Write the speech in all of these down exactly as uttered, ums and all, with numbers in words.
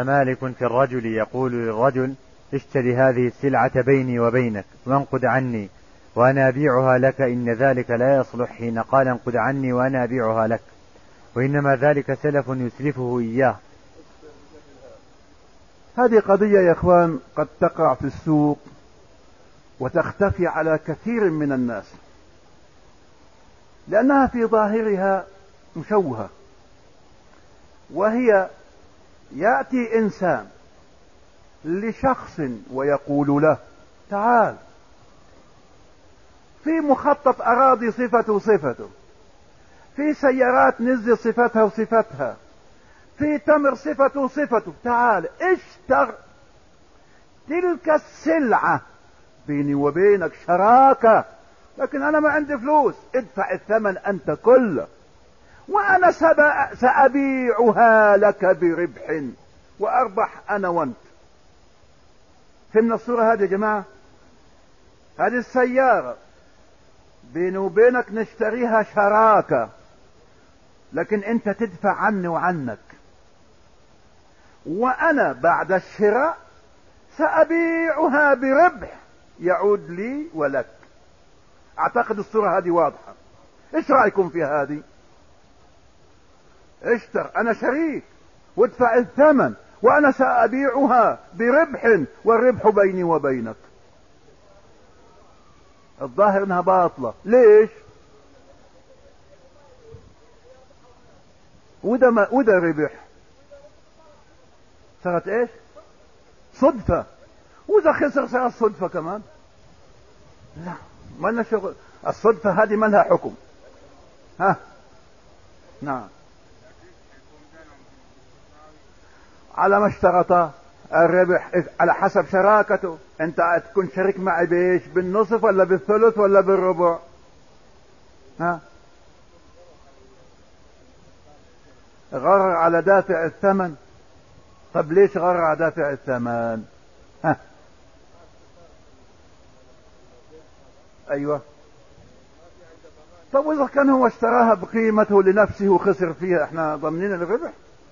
مالك في الرجل يقول للرجل اشتري هذه السلعة بيني وبينك وانقد عني وأنا أبيعها لك، إن ذلك لا يصلح حين قال انقد عني وأنا أبيعها لك، وإنما ذلك سلف يسلفه إياه. هذه قضية يا إخوان قد تقع في السوق وتختفي على كثير من الناس، لأنها في ظاهرها مشوهة، وهي يأتي إنسان لشخص ويقول له تعال في مخطط أراضي صفته صفته، في سيارات نزل صفتها وصفتها، في تمر صفته صفته، تعال اشتر تلك السلعة بيني وبينك شراكة، لكن أنا ما عندي فلوس، ادفع الثمن أنت كله وأنا سأبيعها لك بربح وأربح أنا وأنت. فهمنا الصورة هذه يا جماعة؟ هذه السيارة بيني وبينك نشتريها شراكة، لكن أنت تدفع عني وعنك، وأنا بعد الشراء سأبيعها بربح يعود لي ولك. أعتقد الصورة هذه واضحة. إيش رأيكم في هذه؟ اشتر، أنا شريك وادفع الثمن وأنا سأبيعها بربح والربح بيني وبينك. الظاهر انها باطلة. ليش؟ وده ما وده ربح، صارت ايش؟ صدفة. واذا خسر صارت صدفة كمان. لا، ما لنا شغل. الصدفة هذه ما لها حكم. ها نعم، على ما اشترطه الربح على حسب شراكته. انت تكون شريك معي بايش؟ بالنصف ولا بالثلث ولا بالربع؟ ها، غرر على دافع الثمن. طب ليش غرر على دافع الثمن؟ ها ايوه. طب واذا كان هو اشتراها بقيمته لنفسه وخسر فيها، احنا ضامنين الربح؟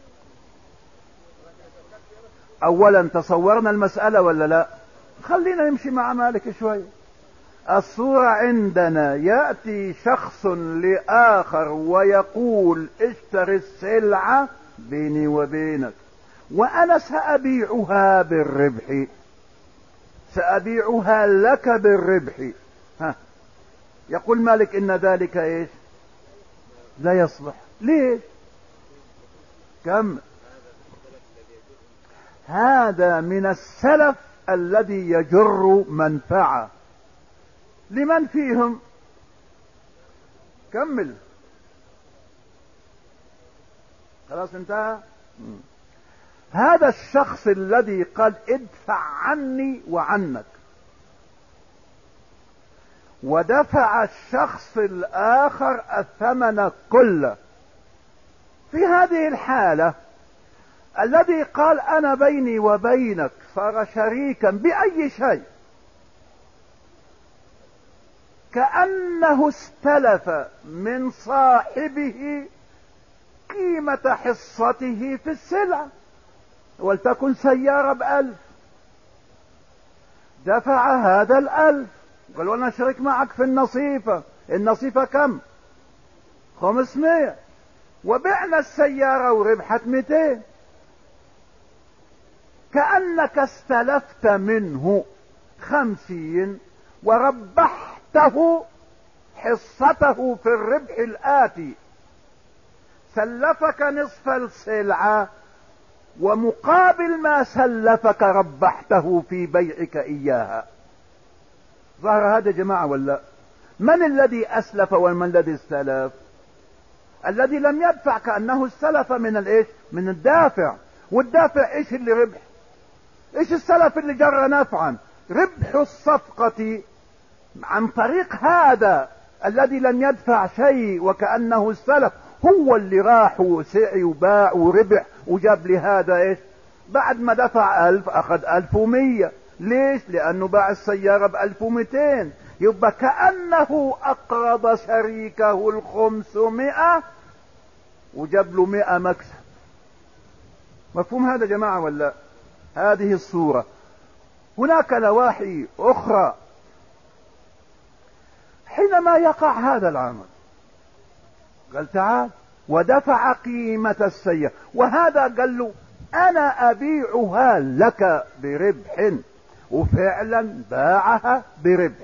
اولا تصورنا المسألة ولا لا؟ خلينا نمشي مع مالك شوي. الصورة عندنا يأتي شخص لآخر ويقول اشتري السلعة بيني وبينك وأنا سأبيعها بالربح، سأبيعها لك بالربح. ها، يقول مالك إن ذلك إيش؟ لا يصلح. ليش؟ كم هذا من السلف الذي يجر منفعة لمن فيهم؟ كمل. خلاص انتهى. هذا الشخص الذي قال ادفع عني وعنك، ودفع الشخص الآخر الثمن كله، في هذه الحالة الذي قال انا بيني وبينك صار شريكا بأي شيء، كأنه استلف من صاحبه قيمة حصته في السلعة، ولتكن سيارة بألف، دفع هذا الألف، قال وانا اشترك معك في النصيفة. النصيفة كم؟ خمسمائة، وبعنا السيارة وربحت مئتين. كأنك استلفت منه خمسين وربحته حصته في الربح الآتي. سلفك نصف السلعة ومقابل ما سلفك ربحته في بيعك إياها. ظهر هذا يا جماعة ولا؟ من الذي أسلف ومن الذي استلف؟ الذي لم يدفع كأنه استلف من الايش؟ من الدافع. والدافع ايش اللي ربح؟ ايش السلف اللي جر نفعا؟ ربح الصفقة عن طريق هذا الذي لم يدفع شيء وكأنه السلف، هو اللي راح وسعي وباع وربح وجاب لي هذا ايش؟ بعد ما دفع الف اخذ الف ومية. ليش؟ لانه باع السيارة بألف ومئتين. يبقى كأنه اقرض شريكه الخمسمائة وجاب له مئة مكسب. مفهوم هذا جماعة ولا؟ هذه الصورة. هناك نواحي أخرى. حينما يقع هذا العمل قال تعال ودفع قيمة السيارة، وهذا قال له أنا أبيعها لك بربح، وفعلا باعها بربح.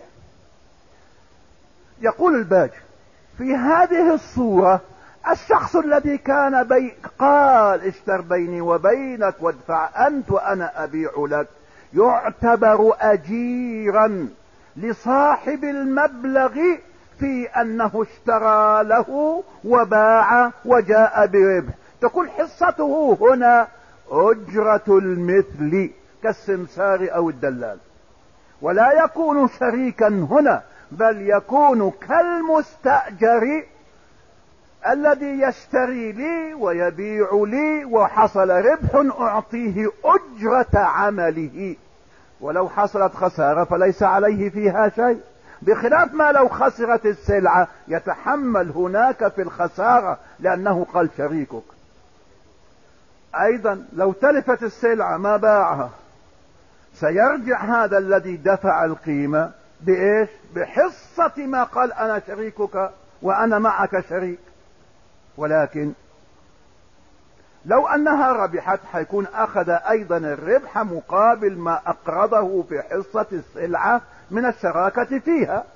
يقول الباج في هذه الصورة الشخص الذي كان بي قال اشتر بيني وبينك وادفع أنت وأنا أبيع لك يعتبر أجيرا لصاحب المبلغ في أنه اشترى له وباع وجاء بربح. تكون حصته هنا أجرة المثل كالسمسار أو الدلال، ولا يكون شريكا هنا، بل يكون كالمستأجر الذي يشتري لي ويبيع لي وحصل ربح أعطيه أجرة عمله، ولو حصلت خسارة فليس عليه فيها شيء، بخلاف ما لو خسرت السلعة يتحمل هناك في الخسارة لأنه قال شريكك. أيضا لو تلفت السلعة ما باعها سيرجع هذا الذي دفع القيمة بإيش؟ بحصة ما قال أنا شريكك وأنا معك شريك. ولكن لو أنها ربحت حيكون أخذ أيضا الربح مقابل ما أقرضه في حصة السلعة من الشراكة فيها.